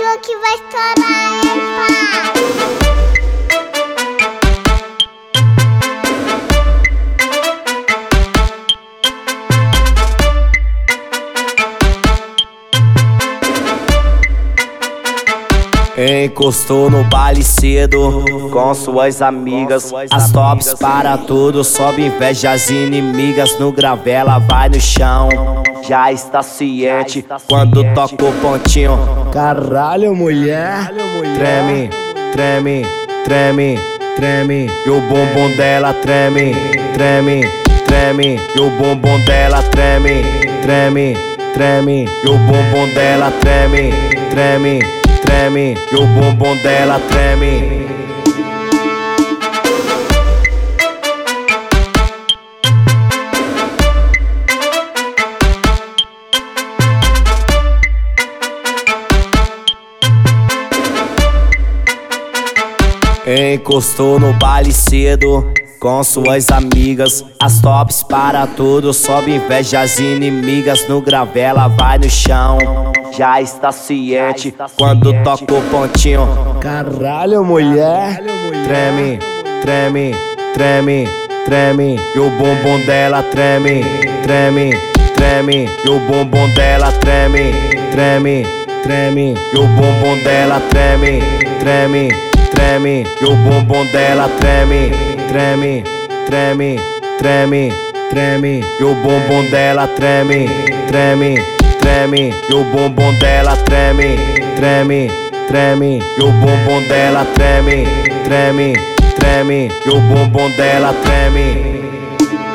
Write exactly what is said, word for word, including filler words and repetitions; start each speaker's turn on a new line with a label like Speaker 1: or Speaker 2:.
Speaker 1: falou que vai estourar, hein, pá?
Speaker 2: Encostou no baile cedo com suas amigas. As tops para tudo, sobe inveja as inimigas. No grave ela vai no chão, já está ciente quando toca o pontinho. Caralho, mulher, treme, treme, treme, treme. E o bumbum dela treme, treme, treme. E o bumbum dela treme, treme, treme. E o bumbum dela treme, treme, treme. E o bumbum dela treme. Encostou no baile cedo com suas amigas. As tops para tudo, sobe inveja as inimigas. No grave ela vai no chão, já está ciente quando toca o pontinho. Caralho, mulher, treme, treme, treme, treme. E o bumbum dela treme, treme, treme. E o bumbum dela treme, treme, treme. E o bumbum dela treme, treme, treme. E o bumbum dela treme, treme, treme, treme, treme. E o bumbum dela treme, treme, treme. E o bumbum dela treme, treme, treme. E o bumbum dela treme, treme, treme. E o bumbum dela treme.